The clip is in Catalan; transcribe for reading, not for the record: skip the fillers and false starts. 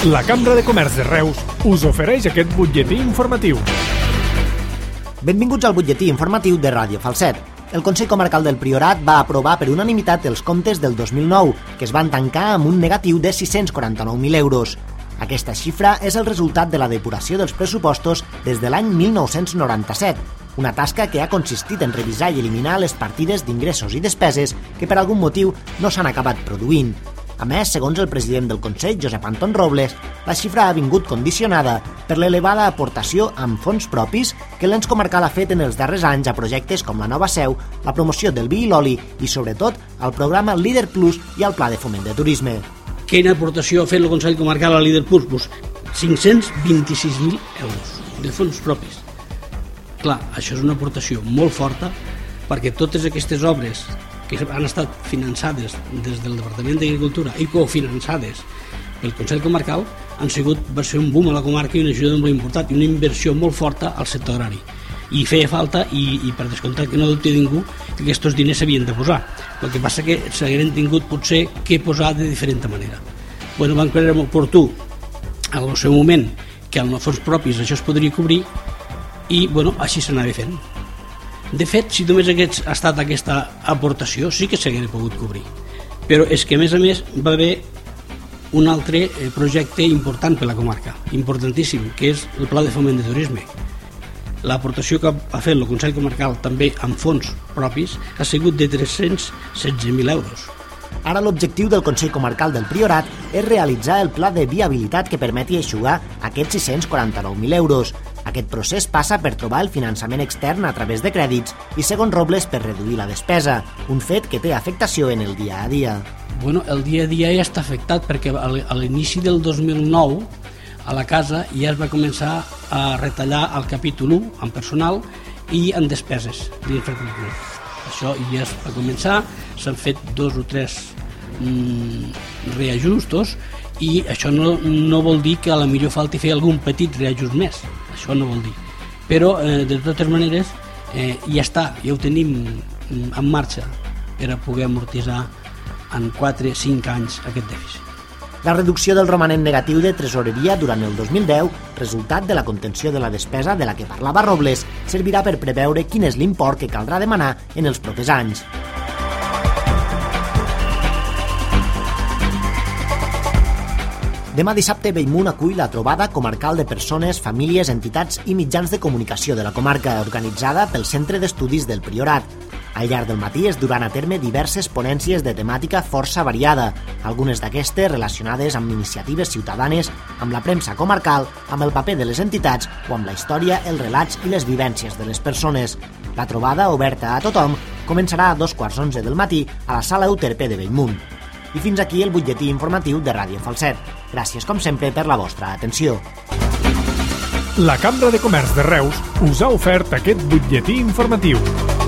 La Cambra de Comerç de Reus us ofereix aquest butlletí informatiu. Benvinguts al butlletí informatiu de Ràdio Falset. El Consell Comarcal del Priorat va aprovar per unanimitat els comptes del 2009, que es van tancar amb un negatiu de 649.000 euros. Aquesta xifra és el resultat de la depuració dels pressupostos des de l'any 1997, una tasca que ha consistit en revisar i eliminar les partides d'ingressos i despeses que per algun motiu no s'han acabat produint. A més, segons el president del Consell, Josep Anton Robles, la xifra ha vingut condicionada per l'elevada aportació amb fons propis que l'ens comarcal ha fet en els darrers anys a projectes com la nova seu, la promoció del vi i l'oli i, sobretot, al programa Líder Plus i al Pla de Foment de Turisme. Quina aportació ha fet el Consell Comarcal a Líder Plus? Pues 526.000 euros de fons propis. Clar, això és una aportació molt forta perquè totes aquestes obres que han estat finançades des del Departament d'Agricultura i cofinançades pel Consell Comarcal va ser un boom a la comarca i una ajuda molt important i una inversió molt forta al sector agrari. I feia falta, i per descomptat que no dubti ningú, que aquests diners s'havien de posar. El que passa que s'hagueren tingut potser que posar de diferent manera. Van creure molt oportú al seu moment que amb els fons propis això es podria cobrir i així s'anava fent. De fet, si només hagués estat aquesta aportació, sí que s'hagués pogut cobrir. Però és que, a més, va haver un altre projecte important per la comarca, importantíssim, que és el Pla de Foment de Turisme. L'aportació que ha fet el Consell Comarcal també amb fons propis ha sigut de 316.000 euros. Ara l'objectiu del Consell Comarcal del Priorat és realitzar el pla de viabilitat que permeti eixugar aquests 649.000 euros. Aquest procés passa per trobar el finançament extern a través de crèdits i, segons Robles, per reduir la despesa, un fet que té afectació en el dia a dia. El dia a dia ja està afectat perquè a l'inici del 2009 a la casa ja es va començar a retallar el capítol 1 en personal i en despeses d'infraestructura. Això ja es va començar, s'han fet 2 o 3 reajustos i això no vol dir que a la millor falti fer algun petit reajust més, això no vol dir. Però, de totes maneres, ja està, ja ho tenim en marxa per a poder amortitzar en 4-5 anys aquest dèficit. La reducció del romanent negatiu de tresoreria durant el 2010, resultat de la contenció de la despesa de la que parlava Robles, servirà per preveure quin és l'import que caldrà demanar en els propers anys. Demà dissabte Bellmunt acull la trobada comarcal de persones, famílies, entitats i mitjans de comunicació de la comarca, organitzada pel Centre d'Estudis del Priorat. Al llarg del matí es duran a terme diverses ponències de temàtica força variada, algunes d'aquestes relacionades amb iniciatives ciutadanes, amb la premsa comarcal, amb el paper de les entitats o amb la història, els relats i les vivències de les persones. La trobada, oberta a tothom, començarà a 11:15 del matí a la Sala Euterpe de Bellmunt. I fins aquí el butlletí informatiu de Ràdio Falset. Gràcies, com sempre, per la vostra atenció. La Cambra de Comerç de Reus us ha ofert aquest butlletí informatiu.